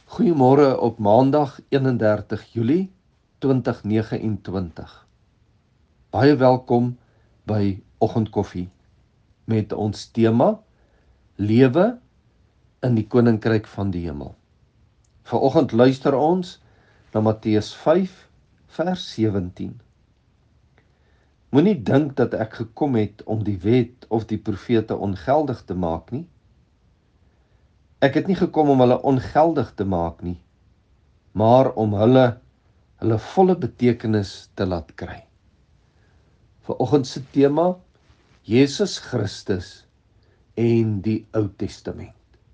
Goeiemôre op Maandag 31 Julie 2029. Baie welkom by Oggendkoffie met ons tema Lewe in die Koninkryk van die Hemel. Vanoggend luister ons na Matteus 5 vers 17. Moenie dink dat ek gekom het om die wet of die profete ongeldig te maak nie. Ek het nie gekom om hulle ongeldig te maak nie, maar om hulle volle betekenis te laat kry. Vanoggend se tema, Jesus Christus en die Ou Testament.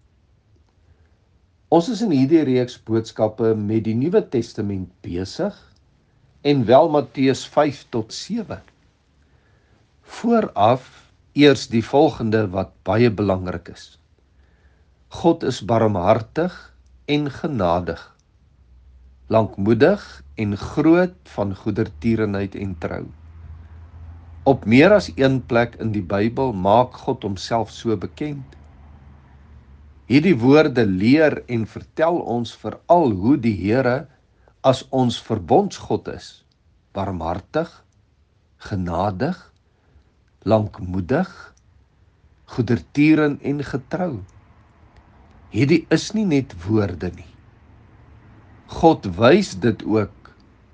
Ons is in hierdie reeks boodskappe met die Nuwe Testament besig en wel Matteus 5 tot 7. Vooraf eers die volgende wat baie belangrik is. God is barmhartig en genadig, lankmoedig en groot van goedertierenheid en trou. Op meer as een plek in die Bybel maak God homself so bekend. Hierdie woorde leer en vertel ons veral hoe die Here as ons verbondsgod is, barmhartig, genadig, lankmoedig, goedertierend en getrou. Hierdie is nie net woorde nie. God wys dit ook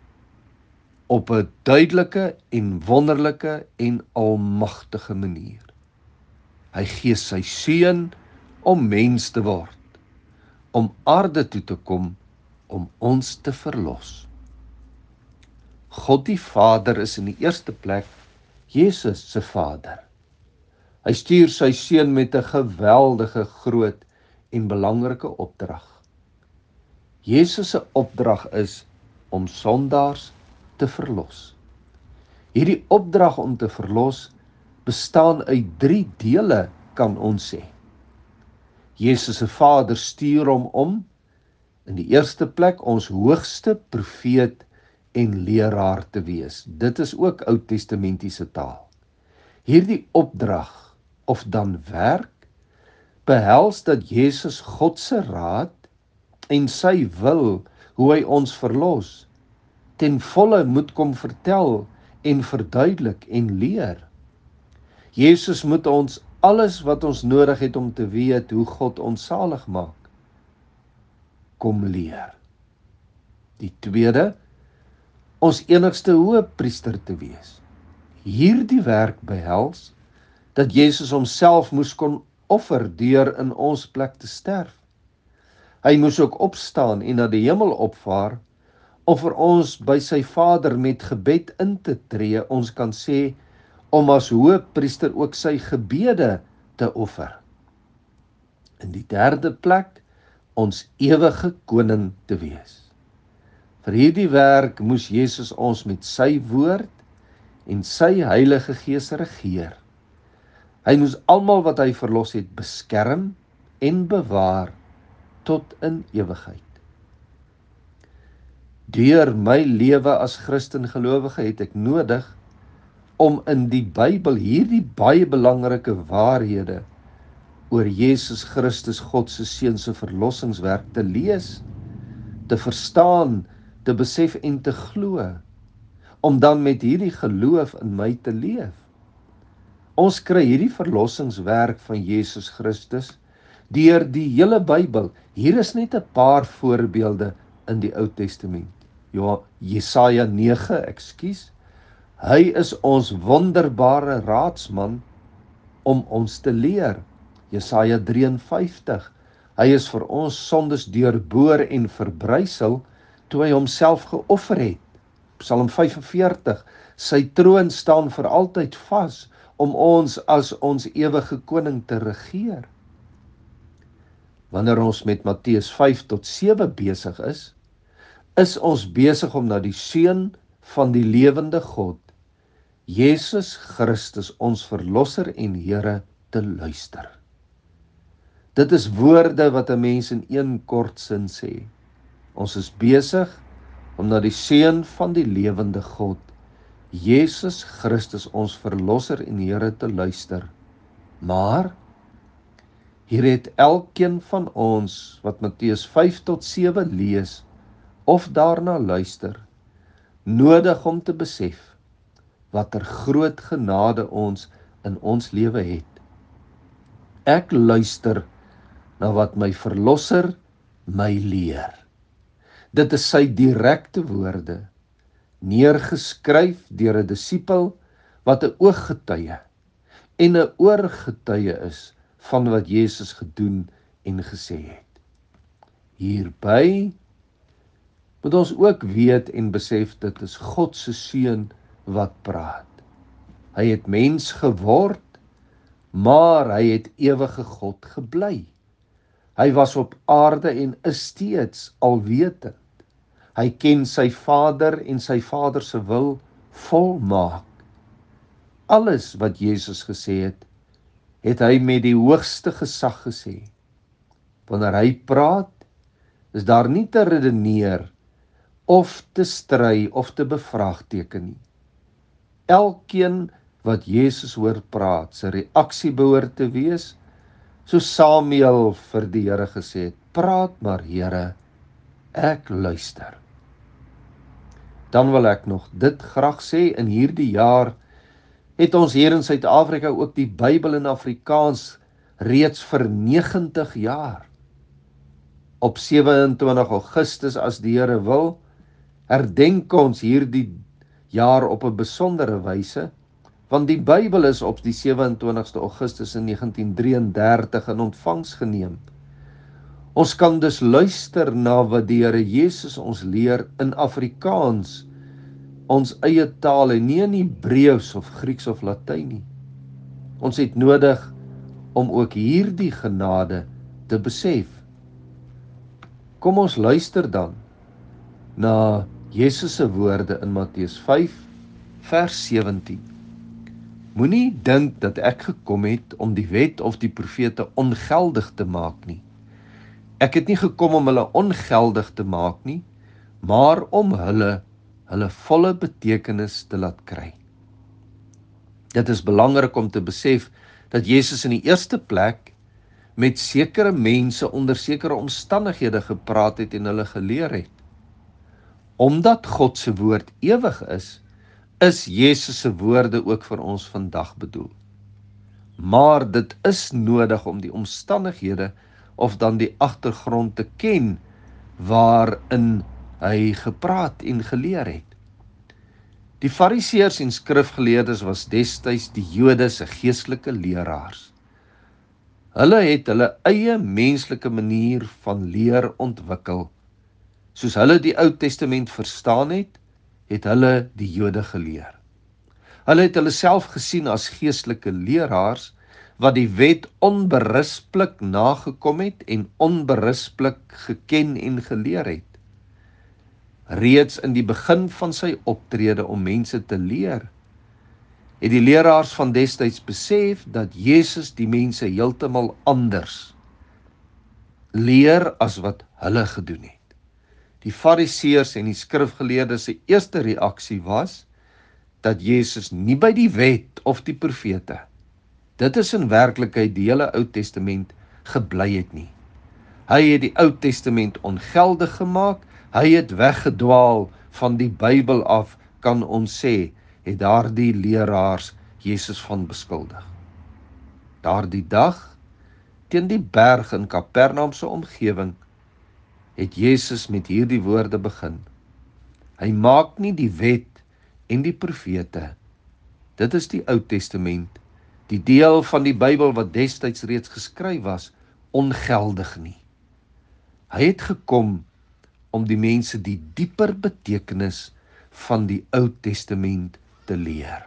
op 'n duidelike en wonderlike en almagtige manier. Hy gee sy seun om mens te word, om aarde toe te kom, om ons te verlos. God die Vader is in die eerste plek Jesus se Vader. Hy stuur sy seun met 'n geweldige groot en belangrike opdrag. Jesus se opdrag is om sondaars te verlos. Hierdie opdrag om te verlos bestaan uit 3 dele, kan ons sê. Jesus se Vader stuur hom om in die eerste plek ons hoogste profeet en leraar te wees. Dit is ook Ou Testamentiese taal. Hierdie opdrag of dan werk behels dat Jesus God se raad en sy wil, hoe hy ons verlos, ten volle moet kom vertel en verduidelik en leer. Jesus moet ons alles wat ons nodig het om te weet hoe God ons salig maak, kom leer. Die tweede, ons enigste hoëpriester te wees. Hierdie werk behels dat Jesus homself moes kon offer deur in ons plek te sterf. Hy moes ook opstaan en na die hemel opvaar om vir ons by sy Vader met gebed in te tree, ons kan sê, om as hoëpriester ook sy gebede te offer. In die derde plek, ons ewige koning te wees. Vir hierdie werk moes Jesus ons met sy woord en sy Heilige Gees regeer. Hy moes almal wat hy verlos het beskerm en bewaar tot in ewigheid. Deur my lewe as Christen gelowige het ek nodig om in die Bybel hierdie baie belangrike waarhede oor Jesus Christus, God se seun se verlossingswerk te lees, te verstaan, te besef en te glo, om dan met hierdie geloof in my te leef. Ons kry hierdie verlossingswerk van Jesus Christus deur die hele Bybel. Hier is net 'n paar voorbeelde in die Ou Testament. Jesaja 9, Hy is ons wonderbare raadsman om ons te leer. Jesaja 53, hy is vir ons sondes deurboor en verbrysel toe hy homself geoffer het. Psalm 45, sy troon staan vir altyd vas om ons as ons ewige koning te regeer. Wanneer ons met Matteus 5 tot 7 besig is ons besig om na die seun van die lewende God, Jesus Christus, ons verlosser en Here, te luister. Dit is woorde wat 'n mens in een kort sin sê. Ons is besig om na die seun van die lewende God, Jesus Christus, ons verlosser en Here, te luister. Maar Hier het elkeen van ons wat Matteus 5 tot 7 lees of daarna luister, nodig om te besef watter groot genade ons in ons lewe het. Ek luister na wat my Verlosser my leer. Dit is sy direkte woorde, neergeskryf deur 'n disipel wat 'n ooggetuie en 'n oorgetuie is van wat Jesus gedoen en gesê het. Hierby moet ons ook weet en besef dit is God se seun wat praat. Hy het mens geword, maar hy het ewige God gebly. Hy was op aarde en is steeds alwetend. Hy ken sy Vader en sy Vader se wil volmaak. Alles wat Jesus gesê het hy met die hoogste gesag gesê. Wanneer hy praat, is daar nie te redeneer of te stry of te bevraagteken nie. Elkeen wat Jesus hoor praat, sy reaksie behoort te wees, soos Samuel vir die Here gesê het, praat maar Here, ek luister. Dan wil ek nog dit graag sê, in hierdie jaar het ons hier in Suid-Afrika ook die Bybel in Afrikaans reeds vir 90 jaar. Op 27 Augustus, as die Here wil, herdenk ons hierdie jaar op 'n besondere wyse, want die Bybel is op die 27ste Augustus in 1933 in ontvangs geneem. Ons kan dus luister na wat die Here Jesus ons leer in Afrikaans, ons eie taal en nie in Hebreëus of Grieks of Latyn nie. Ons het nodig om ook hierdie genade te besef. Kom ons luister dan na Jesus se woorde in Matteus 5 vers 17. Moenie dink dat ek gekom het om die wet of die profete ongeldig te maak nie. Ek het nie gekom om hulle ongeldig te maak nie, maar om hulle volle betekenis te laat kry. Dit is belangrik om te besef dat Jesus in die eerste plek met sekere mense onder sekere omstandighede gepraat het en hulle geleer het. Omdat God se woord ewig is Jesus se woorde ook vir ons vandag bedoel. Maar dit is nodig om die omstandighede of dan die agtergrond te ken waarin hy gepraat en geleer het. Die Fariseërs en skrifgeleerdes was destyds die Jode se geestelike leraars. Hulle het hulle eie menslike manier van leer ontwikkel. Soos hulle die Ou Testament verstaan het hulle die Jode geleer. Hulle het hulle self gesien as geestelike leraars wat die wet onberisplik nagekom het en onberisplik geken en geleer het. Reeds in die begin van sy optrede om mense te leer, het die leraars van destyds besef dat Jesus die mense heeltemal anders leer as wat hulle gedoen het. Die Fariseërs en die skrifgeleerdes se eerste reaksie was dat Jesus nie by die wet of die profete, dit is in werklikheid die hele Ou Testament, gebly het nie. Hy het die Ou Testament ongeldig gemaak, hy het weggedwaal van die Bybel af, kan ons sê, het daardie leraars Jesus van beskuldig. Daardie dag, teen die berg in Kapernaum se omgewing, het Jesus met hierdie woorde begin. Hy maak nie die wet en die profete, dit is die Ou Testament, die deel van die Bybel wat destyds reeds geskryf was, ongeldig nie. Hy het gekom om die mense die dieper betekenis van die Ou Testament te leer.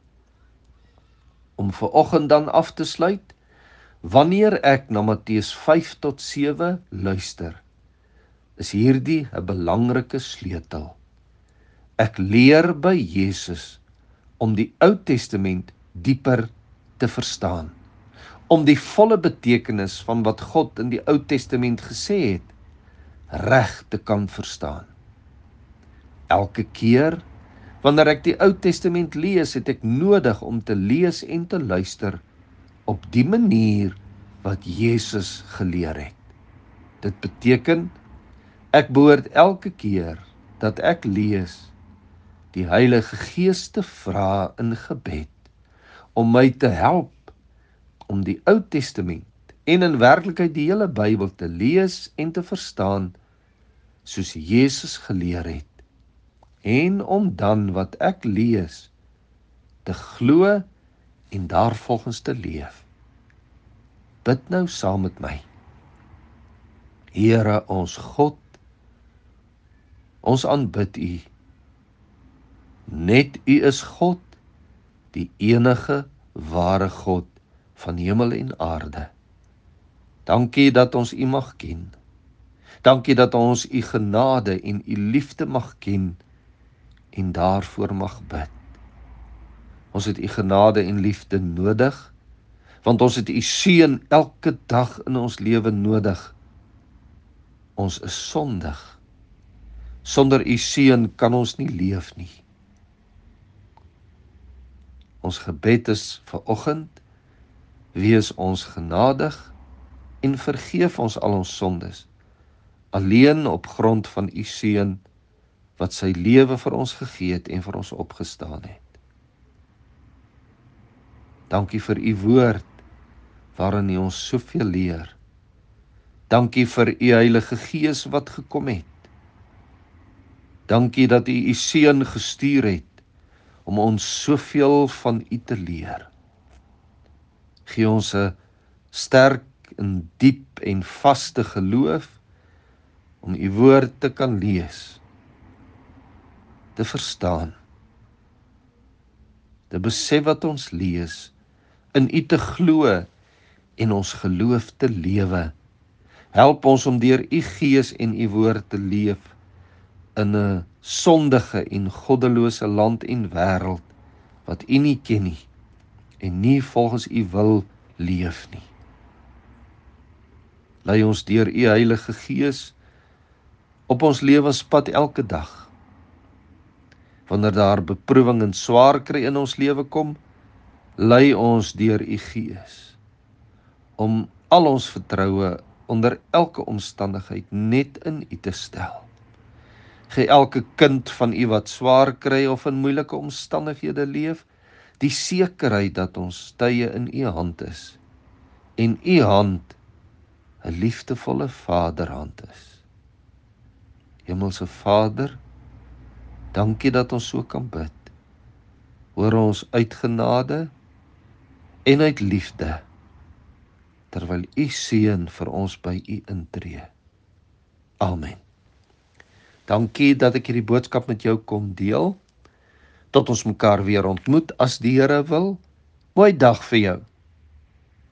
Om vanoggend dan af te sluit, wanneer ek na Matteus 5 tot 7 luister, is hierdie 'n belangrike sleutel. Ek leer by Jesus om die Ou Testament dieper te verstaan, om die volle betekenis van wat God in die Ou Testament gesê het, reg te kan verstaan. Elke keer wanneer ek die Ou Testament lees, het ek nodig om te lees en te luister op die manier wat Jesus geleer het. Dit beteken, ek behoort elke keer dat ek lees, die Heilige Gees te vra in gebed, om my te help om die Ou Testament en in werklikheid die hele Bybel te lees en te verstaan, soos Jesus geleer het, en om dan wat ek lees, te glo en daarvolgens te leef. Bid nou saam met my. Here ons God, ons aanbid U. Net U is God, die enige ware God van hemel en aarde. Dankie dat ons U mag ken. Dankie dat ons U genade en U liefde mag ken en daarvoor mag bid. Ons het U genade en liefde nodig, want ons het U seën elke dag in ons lewe nodig. Ons is sondig. Sonder U seën kan ons nie leef nie. Ons gebed is vanoggend, wees ons genadig en vergeef ons al ons sondes, alleen op grond van U seun wat sy lewe vir ons gegee het en vir ons opgestaan het. Dankie vir U woord, waarin U ons soveel leer. Dankie vir U Heilige Gees wat gekom het. Dankie dat U U seun gestuur het om ons soveel van U te leer. Gee ons 'n sterk en diep en vaste geloof om U woord te kan lees, te verstaan, te besef wat ons lees, in U te glo en ons geloof te lewe. Help ons om deur U Gees en U woord te leef in 'n sondige en goddelose land en wêreld wat U nie ken nie en nie volgens U wil leef nie. Lei ons deur U Heilige Gees op ons lewenspad elke dag. Wanneer daar beproewing en swaar kry in ons lewe kom, lei ons deur U Gees om al ons vertroue onder elke omstandigheid net in U te stel. Gee elke kind van U wat swaar kry of in moeilike omstandighede leef, die sekerheid dat ons tye in U hand is en U hand 'n liefdevolle Vaderhand is. Hemelse Vader, dankie dat ons so kan bid. Hoor ons uit genade en uit liefde, terwyl U seën vir ons by U intree. Amen. Dankie dat ek hierdie boodskap met jou kon deel. Tot ons mekaar weer ontmoet as die Here wil. Mooi dag vir jou.